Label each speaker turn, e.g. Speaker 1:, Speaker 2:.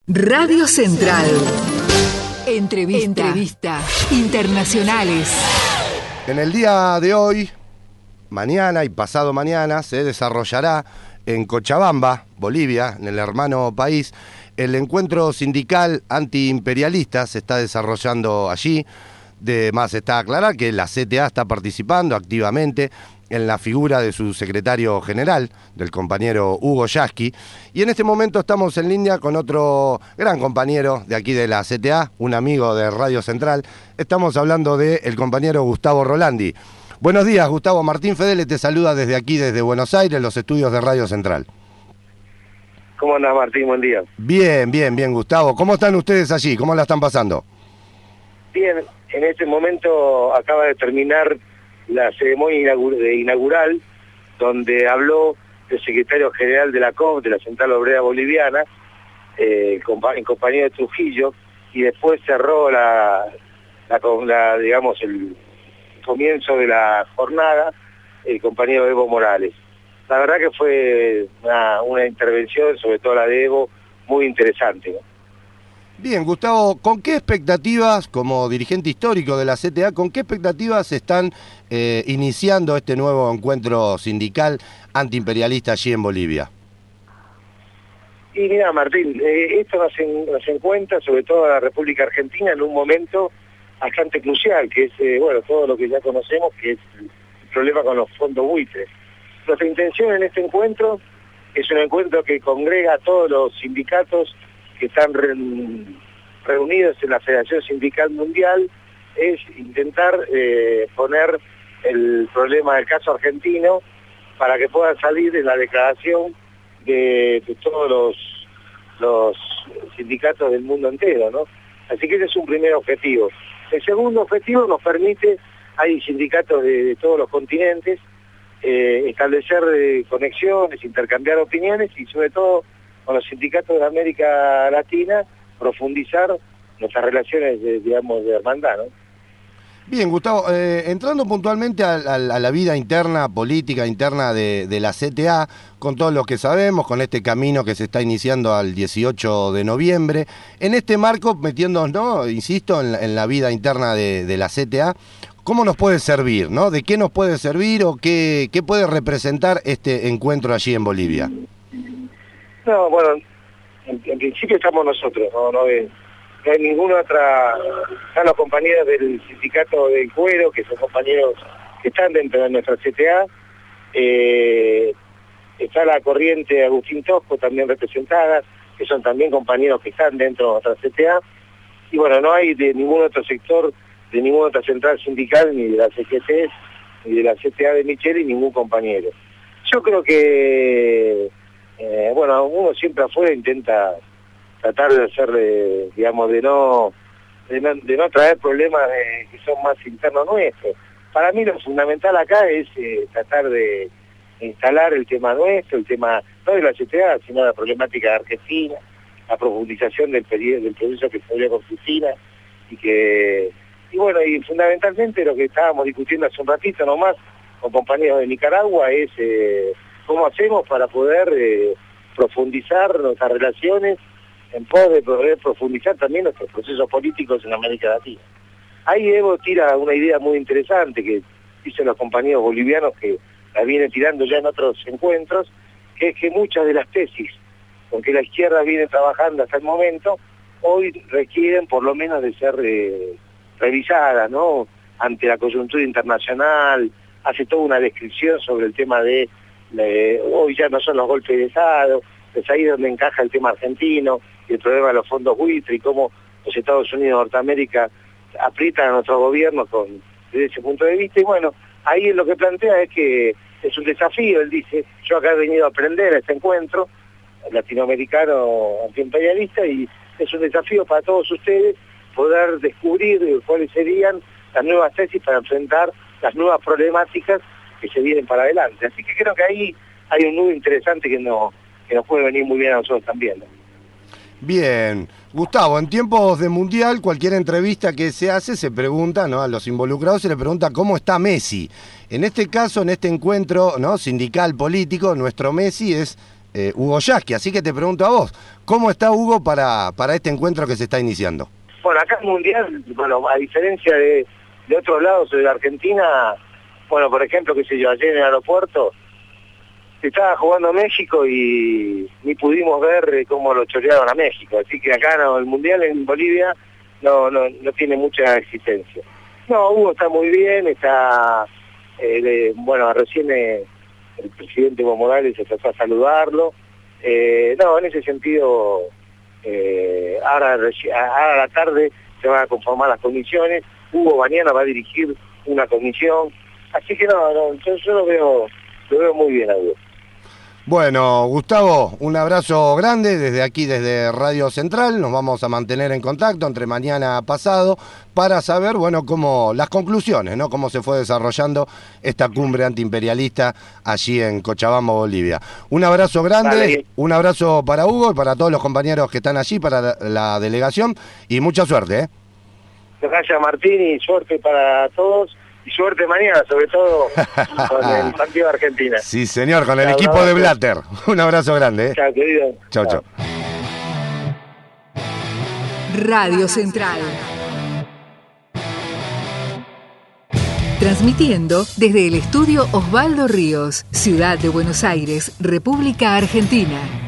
Speaker 1: Radio Central. Entrevista. Internacionales.
Speaker 2: En el día de hoy, mañana y pasado mañana, se desarrollará en Cochabamba, Bolivia, en el hermano país, el encuentro sindical antiimperialista. Se está desarrollando allí. Además, está a aclarar que la CTA está participando activamente en la figura de su secretario general, del compañero Hugo Yasky. Y en este momento estamos en línea con otro gran compañero de aquí de la CTA, un amigo de Radio Central. Estamos hablando del compañero Gustavo Rolandi. Buenos días, Gustavo. Martín Fedele te saluda desde aquí, desde Buenos Aires, los estudios de Radio Central.
Speaker 3: ¿Cómo andás, Martín? Buen día.
Speaker 2: Bien, Gustavo. ¿Cómo están ustedes allí? ¿Cómo la están pasando?
Speaker 3: Bien, en este momento acaba de terminar la ceremonia inaugural, donde habló el secretario general de la COP, de la Central Obrera Boliviana, el compañero de Trujillo, y después cerró digamos, el comienzo de la jornada, el compañero Evo Morales. La verdad que fue una intervención, sobre todo la de Evo, muy interesante, ¿no?
Speaker 2: Bien, Gustavo, ¿con qué expectativas, como dirigente histórico de la CTA, con qué expectativas están iniciando este nuevo encuentro sindical antiimperialista allí en Bolivia?
Speaker 3: Y mira, Martín, esto nos encuentra, sobre todo a la República Argentina, en un momento bastante crucial, que es, todo lo que ya conocemos, que es el problema con los fondos buitres. Nuestra intención en este encuentro es un encuentro que congrega a todos los sindicatos que están reunidos en la Federación Sindical Mundial, es intentar poner el problema del caso argentino para que puedan salir en la declaración de todos los sindicatos del mundo entero, ¿no? Así que ese es un primer objetivo. El segundo objetivo nos permite, hay sindicatos de todos los continentes, establecer conexiones, intercambiar opiniones y sobre todo con los sindicatos de América Latina, profundizar nuestras relaciones, de hermandad, ¿no?
Speaker 2: Bien, Gustavo, entrando puntualmente a la vida interna, política interna de la CTA, con todo lo que sabemos, con este camino que se está iniciando al 18 de noviembre, en este marco, metiéndonos, ¿no?, insisto, en la vida interna de la CTA, ¿cómo nos puede servir, ¿no? ¿De qué nos puede servir o qué puede representar este encuentro allí en Bolivia?
Speaker 3: No, bueno, en principio estamos nosotros, no hay ninguna otra. Están los compañeros del sindicato del cuero, que son compañeros que están dentro de nuestra CTA, está la corriente Agustín Tosco también representada, que son también compañeros que están dentro de nuestra CTA, y bueno, no hay de ningún otro sector, de ninguna otra central sindical, ni de la CGT, ni de la CTA de Micheli, ningún compañero. Yo creo que uno siempre afuera intenta tratar de hacer, de no traer problemas que son más internos nuestros. Para mí lo fundamental acá es tratar de instalar el tema nuestro, el tema no de la CTA, sino la problemática de Argentina, la profundización del proceso que se dio con Cristina, y fundamentalmente lo que estábamos discutiendo hace un ratito nomás con compañeros de Nicaragua es cómo hacemos para poder profundizar nuestras relaciones en pos de poder profundizar también nuestros procesos políticos en América Latina. Ahí Evo tira una idea muy interesante que dicen los compañeros bolivianos, que la vienen tirando ya en otros encuentros, que es que muchas de las tesis con que la izquierda viene trabajando hasta el momento, hoy requieren por lo menos de ser revisadas, ¿no?, ante la coyuntura internacional. Hace toda una descripción sobre el tema de hoy ya no son los golpes de Estado, es ahí donde encaja el tema argentino, y el problema de los fondos buitre, y cómo los Estados Unidos de Norteamérica aprietan a nuestros gobiernos desde ese punto de vista. Y bueno, ahí lo que plantea es que es un desafío. Él dice, yo acá he venido a aprender a este encuentro latinoamericano antiimperialista, y es un desafío para todos ustedes poder descubrir cuáles serían las nuevas tesis para enfrentar las nuevas problemáticas que se vienen para adelante. Así que creo que ahí hay un nudo interesante que nos puede venir muy bien a nosotros también, ¿no?
Speaker 2: Bien, Gustavo, en tiempos de Mundial, cualquier entrevista que se hace se pregunta, ¿no?, a los involucrados se le pregunta cómo está Messi. En este caso, en este encuentro, ¿no?, sindical político, nuestro Messi es Hugo Yasky. Así que te pregunto a vos, ¿cómo está Hugo para este encuentro que se está iniciando?
Speaker 3: Bueno, acá el Mundial, bueno, a diferencia de otros lados de la Argentina, bueno, por ejemplo, qué sé yo, ayer en el aeropuerto, estaba jugando México y ni pudimos ver cómo lo chorearon a México. Así que acá no, el Mundial en Bolivia no tiene mucha existencia. No, Hugo está muy bien, está, bueno, recién el presidente Evo Morales se trató a saludarlo. No, en ese sentido, ahora a la tarde se van a conformar las comisiones. Hugo mañana va a dirigir una comisión. Así que yo lo veo muy bien a Hugo.
Speaker 2: Bueno, Gustavo, un abrazo grande desde aquí, desde Radio Central. Nos vamos a mantener en contacto entre mañana pasado para saber, bueno, cómo las conclusiones, ¿no? Cómo se fue desarrollando esta cumbre antiimperialista allí en Cochabamba, Bolivia. Un abrazo grande,
Speaker 3: Dale.
Speaker 2: Un abrazo para Hugo y para todos los compañeros que están allí, para la delegación, y mucha suerte, ¿eh?
Speaker 3: Gracias, Martín, y suerte para todos. Y suerte mañana, sobre todo con el partido de Argentina.
Speaker 2: Sí, señor, con el
Speaker 3: Chao,
Speaker 2: equipo
Speaker 3: un
Speaker 2: de
Speaker 3: abrazo.
Speaker 2: Blatter. Un abrazo grande, ¿eh?
Speaker 3: Chao, querido.
Speaker 2: Chau, chau.
Speaker 1: Radio Central. Transmitiendo desde el estudio Osvaldo Ríos, Ciudad de Buenos Aires, República Argentina.